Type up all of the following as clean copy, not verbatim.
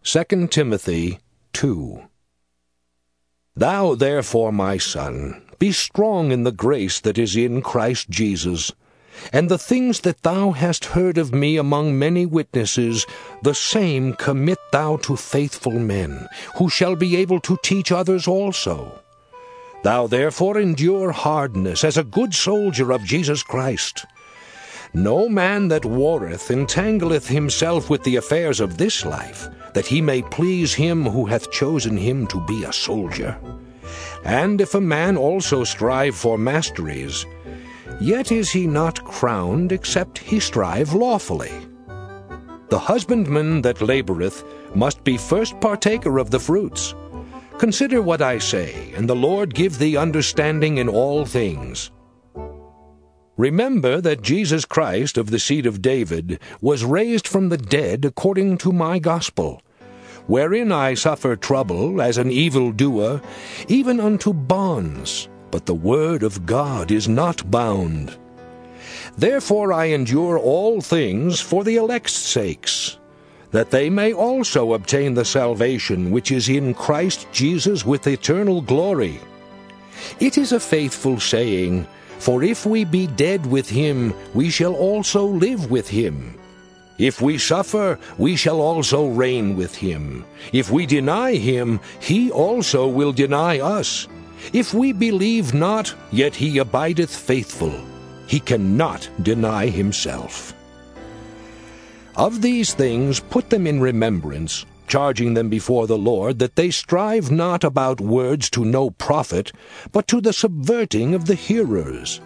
2 Timothy 2. Thou therefore, my son, be strong in the grace that is in Christ Jesus. And the things that thou hast heard of me among many witnesses, the same commit thou to faithful men, who shall be able to teach others also. Thou therefore endure hardness as a good soldier of Jesus Christ. No man that warreth entangleth himself with the affairs of this life, that he may please him who hath chosen him to be a soldier. And if a man also strive for masteries, yet is he not crowned, except he strive lawfully. The husbandman that laboureth must be first partaker of the fruits. Consider what I say, and the Lord give thee understanding in all things. Remember that Jesus Christ of the seed of David was raised from the dead according to my gospel, wherein I suffer trouble as an evildoer, even unto bonds. But the word of God is not bound. Therefore I endure all things for the elect's sakes, that they may also obtain the salvation which is in Christ Jesus with eternal glory. It is a faithful saying, for if we be dead with him, we shall also live with him. If we suffer, we shall also reign with him. If we deny him, he also will deny us. If we believe not, yet he abideth faithful. He cannot deny himself. Of these things put them in remembrance, charging them before the Lord, that they strive not about words to no profit, but to the subverting of the hearers.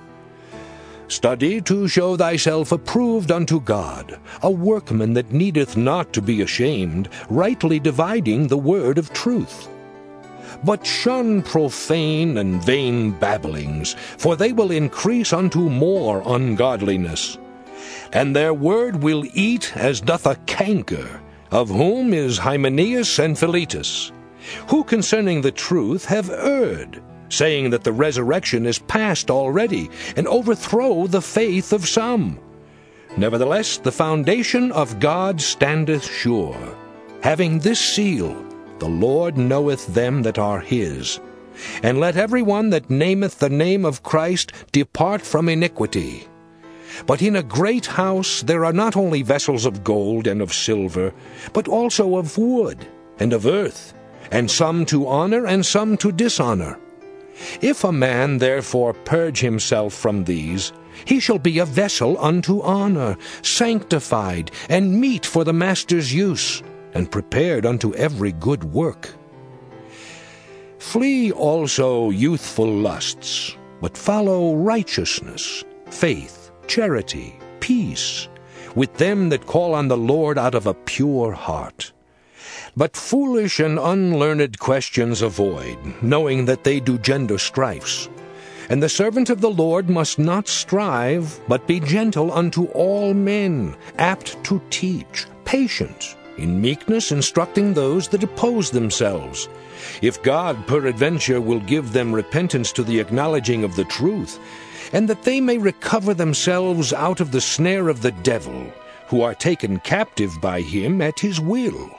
Study to show thyself approved unto God, a workman that needeth not to be ashamed, rightly dividing the word of truth. But shun profane and vain babblings, for they will increase unto more ungodliness. And their word will eat as doth a canker, of whom is Hymenaeus and Philetus, who concerning the truth have erred, saying that the resurrection is past already, and overthrow the faith of some. Nevertheless, the foundation of God standeth sure, having this seal, the Lord knoweth them that are his. And let every one that nameth the name of Christ depart from iniquity. But in a great house there are not only vessels of gold and of silver, but also of wood and of earth, and some to honor and some to dishonor. If a man therefore purge himself from these, he shall be a vessel unto honor, sanctified, and meet for the master's use, and prepared unto every good work. Flee also youthful lusts, but follow righteousness, faith, charity, peace, with them that call on the Lord out of a pure heart. But foolish and unlearned questions avoid, knowing that they do gender strifes. And the servant of the Lord must not strive, but be gentle unto all men, apt to teach, patient, in meekness instructing those that oppose themselves. If God peradventure will give them repentance to the acknowledging of the truth, and that they may recover themselves out of the snare of the devil, who are taken captive by him at his will.